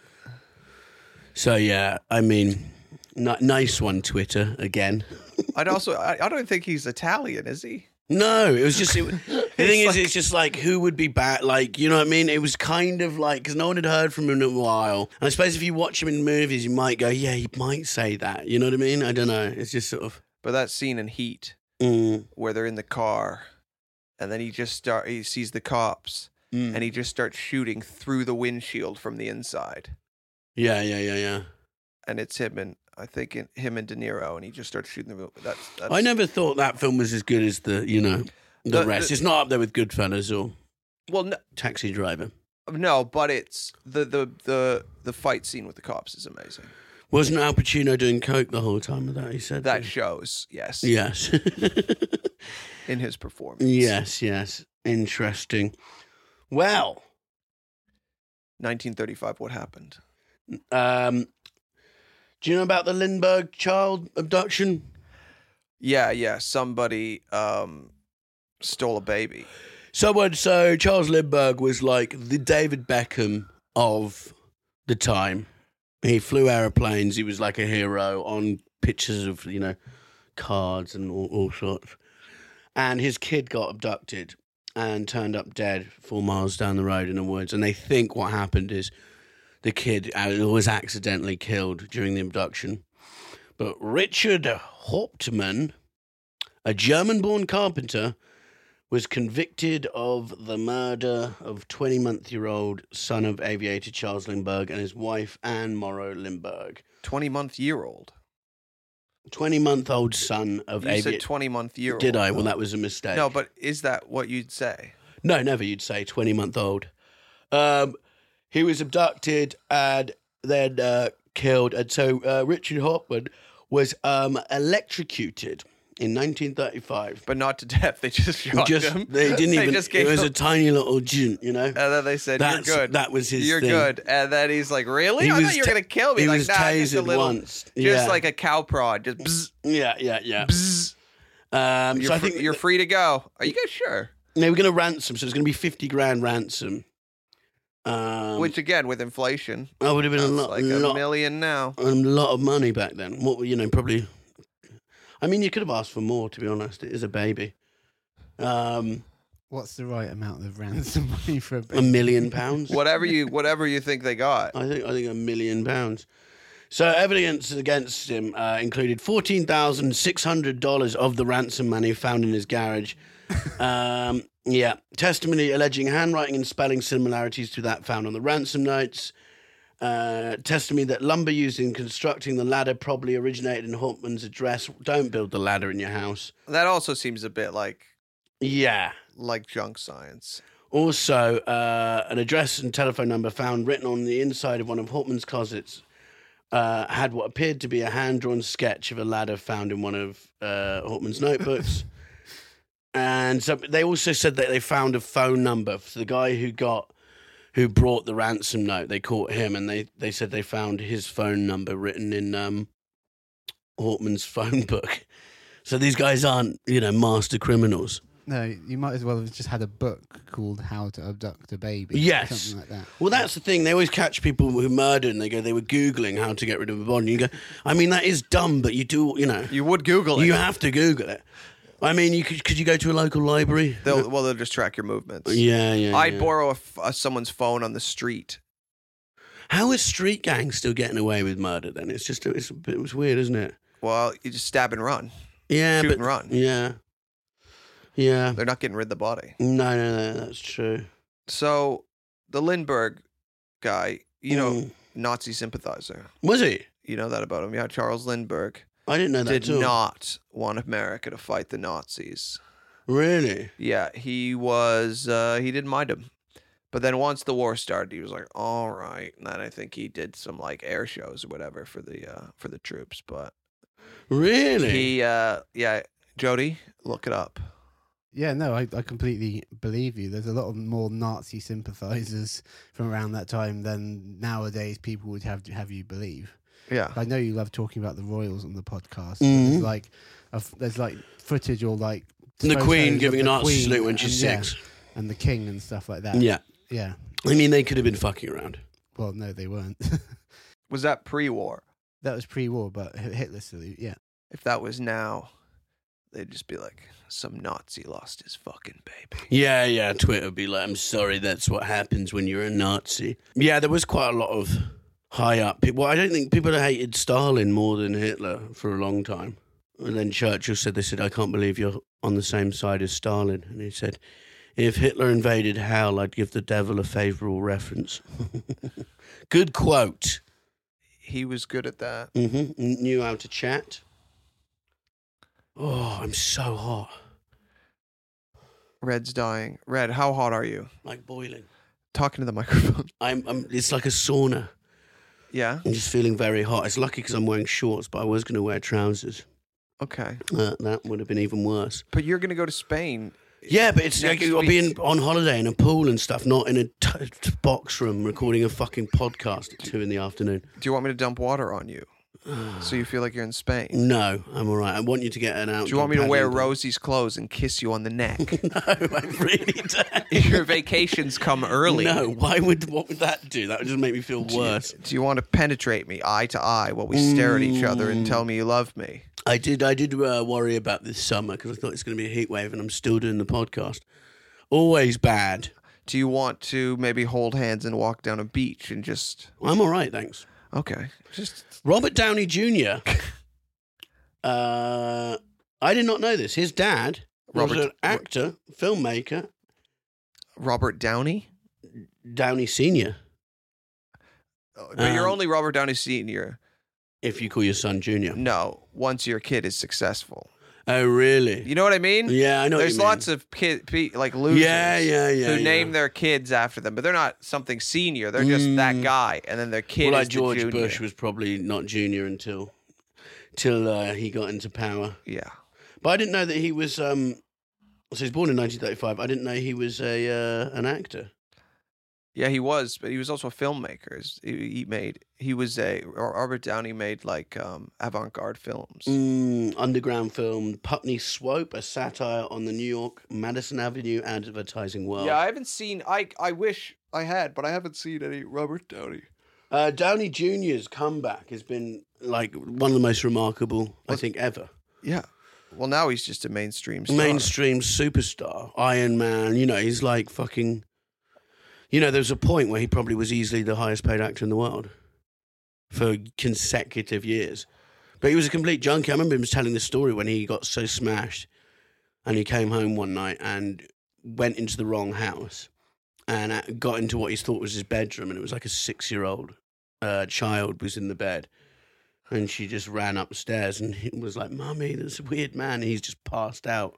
So, yeah, I mean, n- nice one, Twitter, again. I'd also, I, I don't think he's Italian, is he? No, it was just, it, the thing It's is, it's just like, who would be back? Like, you know what I mean? It was kind of like, because no one had heard from him in a while. And I suppose if you watch him in movies, you might go, yeah, he might say that. You know what I mean? I don't know. It's just sort of. But that scene in Heat Mm, where they're in the car and then he just start, he sees the cops mm. and he just starts shooting through the windshield from the inside. Yeah, yeah, yeah, yeah. And it's him and, I think, in, him and De Niro, and he just starts shooting the. That's, that's I never thought that film was as good as the, you know, the, The- rest. the- It's not up there with Goodfellas or well, no, Taxi Driver. no, but it's the the the the fight scene with the cops is amazing. Wasn't Al Pacino doing coke the whole time of that? He said That shows, yes, Yes. in his performance. yes, yes. Interesting. Well, nineteen thirty-five. What happened? um, do you know about the Lindbergh child abduction? Yeah, yeah. Somebody um, stole a baby. Someone, so Charles Lindbergh was like the David Beckham of the time. He flew aeroplanes. He was like a hero on pictures of, you know, cards and all, all sorts. And his kid got abducted and turned up dead four miles down the road in the woods. And they think what happened is the kid was accidentally killed during the abduction. But Richard Hauptmann, a German-born carpenter, was convicted of the murder of twenty-month-year-old son of aviator Charles Lindbergh and his wife, Anne Morrow Lindbergh. twenty-month-year-old. twenty-month-old son of You aviator. said twenty-month-year-old. Did I? Well, that was a mistake. No, but is that what you'd say? No, never. You'd say twenty-month-old. Um, he was abducted and then uh, killed. And so uh, Richard Hauptmann was um, electrocuted in nineteen thirty-five. But not to death. They just shot Just him. they didn't They even. just it gave was him- a tiny little junt, you know. And then they said, That's- "You're good." that was his You're thing. good. And then he's like, "Really? He I was thought you were ta- gonna kill me." he like, was nah, just a tasered little, once. just Yeah. like a cow prod. Just bzz, Yeah, yeah, yeah. bzz. Um, You're, so I fr- think you're free to go. Are you guys sure? they were going to ransom, so it was going to be fifty grand ransom. Um, Which again, with inflation, that would have been a that's lot, like a lot, million now. a lot of money back then. What you know, probably. I mean, you could have asked for more. To be honest, it is a baby. Um, What's the right amount of ransom money for a a baby? million pounds. Whatever you, whatever you think they got. I think I think a million pounds. So evidence against him uh, included fourteen thousand six hundred dollars of the ransom money found in his garage. um, yeah, testimony alleging handwriting and spelling similarities to that found on the ransom notes. Uh, testimony that lumber used in constructing the ladder probably originated in Hauptmann's address. Don't build the ladder in your house. That also seems a bit like Yeah. like junk science. Also, uh, an address and telephone number found written on the inside of one of Hauptmann's closets uh, had what appeared to be a hand-drawn sketch of a ladder found in one of uh, Hauptmann's notebooks. And so they also said that they found a phone number for the guy who got, who brought the ransom note. They caught him, and they, they said they found his phone number written in um, Hauptmann's phone book. So these guys aren't, you know, master criminals. No, you might as well have just had a book called How to Abduct a Baby. Yes. Something like that. Well, that's the thing. They always catch people who murder and they go, they were Googling how to get rid of a body. You go, I mean, that is dumb, but you do, you know, You would Google it. you have to Google it. I mean, you could, could you go to a local library? They'll, well, they'll just track your movements. Yeah, yeah. I'd yeah. borrow a f- uh, someone's phone on the street. How is street gangs still getting away with murder then? It's just, it's a bit, it was weird, isn't it? Well, you just stab and run. Yeah, Shoot but, and run. Yeah. Yeah. They're not getting rid of the body. No, no, no, that's true. So the Lindbergh guy, you know, Mm. Nazi sympathizer. Was he? You know that about him? Yeah, Charles Lindbergh I didn't know that did at all. not want America to fight the Nazis. Really? Yeah, he was. Uh, he didn't mind him, but then once the war started, he was like, "All right." And then I think he did some like air shows or whatever for the uh, for the troops. But Really? he, uh, yeah, Jody, look it up. Yeah, no, I, I completely believe you. There's a lot of more Nazi sympathizers from around that time than nowadays people would have have you believe. Yeah, I know you love talking about the royals on the podcast. Mhm. There's like, a, there's like footage or like the photos Queen of giving a the Nazi Queen salute when she's and, yeah, six. and the King and stuff like that. Yeah. yeah. I mean, they could have been fucking around. Well, no, they weren't. was that pre-war? That was pre-war, but H- Hitler salute. Yeah. If that was now, they'd just be like, some Nazi lost his fucking baby. Yeah, yeah. Twitter would be like, I'm sorry, that's what happens when you're a Nazi. Yeah, there was quite a lot of high up people. Well, I don't think people hated Stalin more than Hitler for a long time. And then Churchill said, they said, I can't believe you're on the same side as Stalin. And he said, if Hitler invaded hell, I'd give the devil a favourable reference. Good quote. He was good at that. Mm-hmm. Knew how to chat. Oh, I'm so hot. Red's dying. Red, how hot are you? Like boiling. Talking to the microphone. I'm, I'm. It's like a sauna. Yeah? I'm just feeling very hot. It's lucky because I'm wearing shorts, but I was going to wear trousers. Okay. Uh, that would have been even worse. But you're going to go to Spain. Yeah, but it's like Next I'll be week. in, on holiday in a pool and stuff, not in a t- t- box room recording a fucking podcast at two in the afternoon. Do you want me to dump water on you so you feel like you're in Spain? No, I'm all right. I want you to get an out. Do you want me to wear Rosie's clothes and kiss you on the neck? No, I really don't. Your vacations come early. No, why would what would that do? That would just make me feel worse. Do you want to penetrate me eye to eye while we stare at each other and tell me you love me? I did. I did uh, worry about this summer because I thought it's going to be a heat wave, and I'm still doing the podcast. Always bad. Do you want to maybe hold hands and walk down a beach and just... I'm all right, thanks. Okay. Just... Robert Downey Junior uh, I did not know this. His dad was Robert- an actor, filmmaker, Robert Downey? Downey Senior. But you're Um, only Robert Downey Senior If you call your son Junior. No, once your kid is successful. Oh, really? You know what I mean? Yeah, I know. There's what you mean. lots of kid, pe- like losers Yeah, yeah, yeah. who yeah. name their kids after them, but they're not something senior. They're just that Mm. guy, and then their kid Well, is like the George junior. Bush was probably not junior until till uh, he got into power. Yeah. But I didn't know that he was. Um, so he was born in nineteen thirty-five. I didn't know he was a uh, an actor. Yeah, he was, but he was also a filmmaker. He's- He, he made, he was a, or Robert Downey made like um, avant-garde films. Mm, underground film Putney Swope, a satire on the New York Madison Avenue advertising world. Yeah, I haven't seen, I, I wish I had, but I haven't seen any Robert Downey. Uh, Downey Junior's comeback has been like one of the most remarkable, I think, ever. Yeah. Well, now he's just a mainstream star. Mainstream superstar, Iron Man. You know, he's like fucking. You know, there was a point where he probably was easily the highest paid actor in the world for consecutive years. But he was a complete junkie. I remember him telling the story when he got so smashed and he came home one night and went into the wrong house and uh, got into what he thought was his bedroom, and it was like a six-year-old uh, child was in the bed. And she just ran upstairs and he was like, Mummy, there's a weird man. And he's just passed out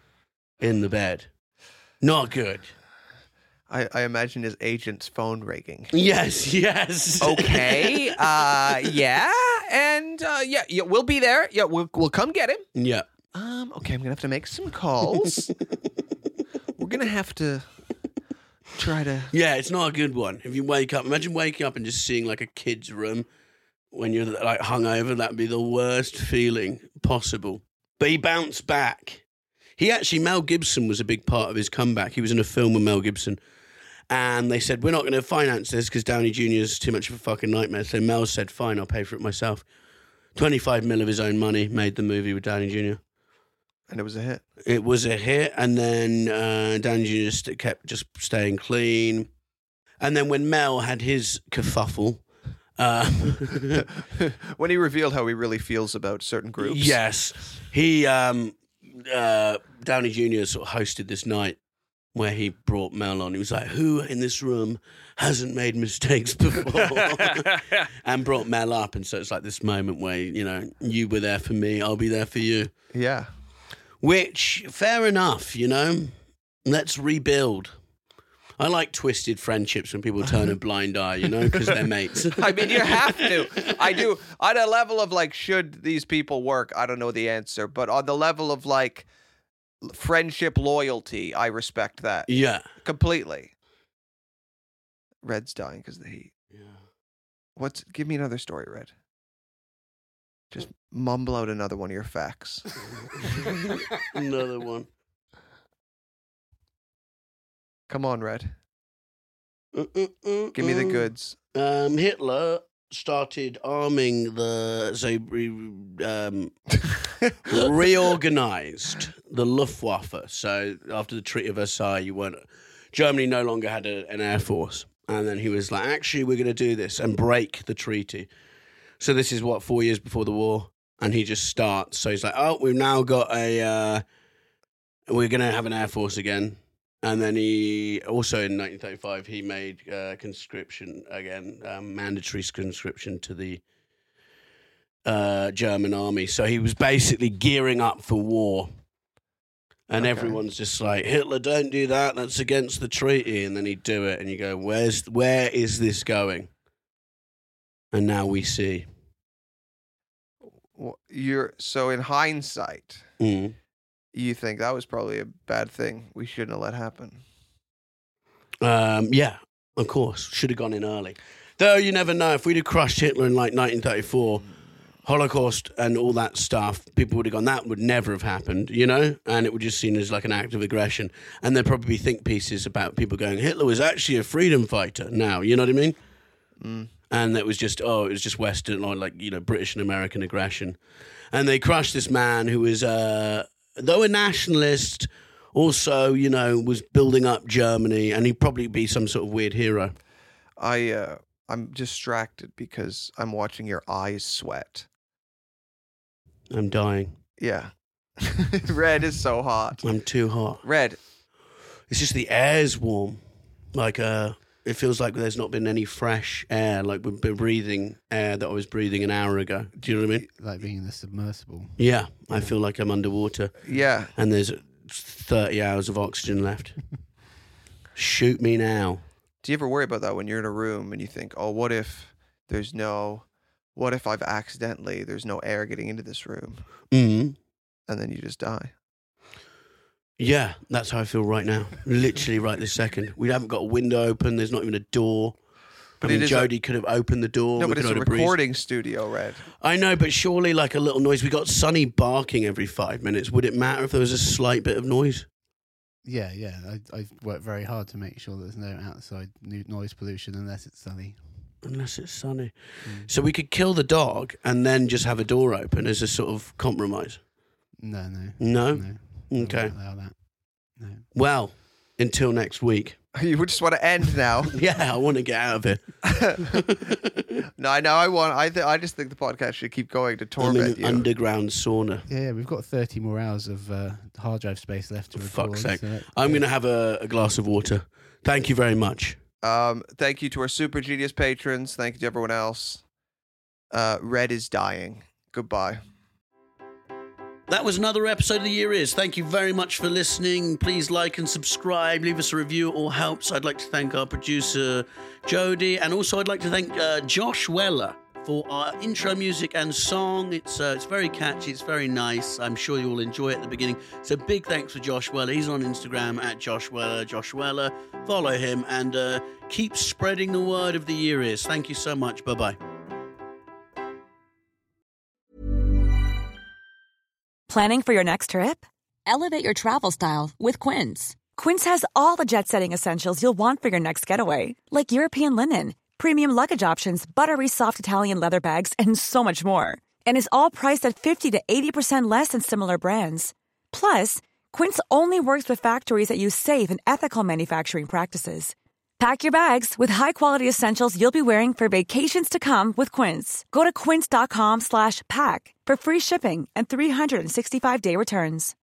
in the bed. Not good. I, I imagine his agent's phone ringing. Yes, yes. Okay. Uh, yeah. And uh, yeah, yeah, we'll be there. Yeah, we'll we'll come get him. Yeah. Um. Okay, I'm gonna have to make some calls. We're gonna have to try to. Yeah, it's not a good one. If you wake up, imagine waking up and just seeing like a kid's room when you're like hungover. That'd be the worst feeling possible. But he bounced back. He actually, Mel Gibson was a big part of his comeback. He was in a film with Mel Gibson. And they said, we're not going to finance this because Downey Junior is too much of a fucking nightmare. So Mel said, fine, I'll pay for it myself. twenty-five mil of his own money made the movie with Downey Junior And it was a hit. It was a hit. And then uh, Downey Junior st- kept just staying clean. And then when Mel had his kerfuffle... Uh, When he revealed how he really feels about certain groups. yes. He... Um, uh, Downey Junior sort of hosted this night where he brought Mel on. He was like, who in this room hasn't made mistakes before? And brought Mel up. And so it's like this moment where, you know, you were there for me, I'll be there for you. Yeah. Which, fair enough, you know. Let's rebuild. I like twisted friendships when people turn a blind eye, you know, because they're mates. I mean, you have to. I do. On a level of like, should these people work? I don't know the answer. But on the level of like friendship loyalty, I respect that. Yeah. Completely. Red's dying because of the heat. Yeah. What's? Give me another story, Red. Just mumble out another one of your facts. Another one. Come on, Red. Uh, uh, uh, Give me the uh. goods. Um, Hitler started arming the, so he re- um, reorganized the Luftwaffe. So after the Treaty of Versailles, you weren't, Germany no longer had a, an air force. And then he was like, actually, we're going to do this and break the treaty. So this is what, four years before the war? And he just starts. So he's like, oh, we've now got a, uh, we're going to have an air force again. And then he, also in nineteen thirty-five, he made uh, conscription again, um, mandatory conscription to the uh, German army. So he was basically gearing up for war. And Okay. everyone's just like, Hitler, don't do that. That's against the treaty. And then he'd do it. And you go, Where's, where is this going? And now we see. Well, You're so in hindsight, Mm. you think that was probably a bad thing. We shouldn't have let happen. Um, yeah, of course. Should have gone in early. Though you never know. If we'd have crushed Hitler in like nineteen thirty-four, Holocaust and all that stuff, people would have gone, that would never have happened, you know? And it would just seen as like an act of aggression. And there'd probably be think pieces about people going, Hitler was actually a freedom fighter now, you know what I mean? Mm. And it was just, oh, it was just Western, or like, you know, British and American aggression. And they crushed this man who was, uh, though a nationalist, also, you know, was building up Germany, and he'd probably be some sort of weird hero. I uh, I'm distracted because I'm watching your eyes sweat. I'm dying. Yeah. Red is so hot. I'm too hot. Red. It's just the air's warm. Like, uh, it feels like there's not been any fresh air. Like we've been breathing air that I was breathing an hour ago. Do you know what I mean? Like being in the submersible. Yeah, I feel like I'm underwater, Yeah. and there's thirty hours of oxygen left. Shoot me now. Do you ever worry about that when you're in a room and you think, oh, what if there's no, what if I've accidentally, there's no air getting into this room, Mm. and then you just die? Yeah, that's how I feel right now. Literally right this second. We haven't got a window open. There's not even a door. But I it mean, is a- Jodie could have opened the door. No, We but it's could a have had breeze. recording studio, Red. I know, but surely like a little noise. We got Sonny barking every five minutes. Would it matter if there was a slight bit of noise? Yeah, yeah. I, I've worked very hard to make sure there's no outside no- noise pollution unless it's sunny. Unless it's sunny. Mm. So we could kill the dog and then just have a door open as a sort of compromise. No, no. No? No. I won't Okay. allow that. No. Well, until next week. You would just want to end now. Yeah, I want to get out of here. No, I know. I want. I th- I just think the podcast should keep going to I'm in torment an you. underground sauna. Yeah, yeah, we've got thirty more hours of uh, hard drive space left to For record. fuck's sake. so that- I'm going to have a, a glass of water. Thank you very much. Um, thank you to our Super Genius patrons. Thank you to everyone else. Uh, Red is dying. Goodbye. That was another episode of The Year Is. Thank you very much for listening. Please like and subscribe. Leave us a review. It all helps. I'd like to thank our producer, Jodie. And also I'd like to thank uh, Josh Weller for our intro music and song. It's uh, it's very catchy. It's very nice. I'm sure you'll enjoy it at the beginning. So big thanks for Josh Weller. He's on Instagram at Josh Weller. Josh Weller. Follow him and uh, keep spreading the word of The Year Is. Thank you so much. Bye-bye. Planning for your next trip? Elevate your travel style with Quince. Quince has all the jet-setting essentials you'll want for your next getaway, like European linen, premium luggage options, buttery soft Italian leather bags, and so much more. And is all priced at fifty to eighty percent less than similar brands. Plus, Quince only works with factories that use safe and ethical manufacturing practices. Pack your bags with high-quality essentials you'll be wearing for vacations to come with Quince. Go to quince.com slash pack for free shipping and three sixty-five day returns.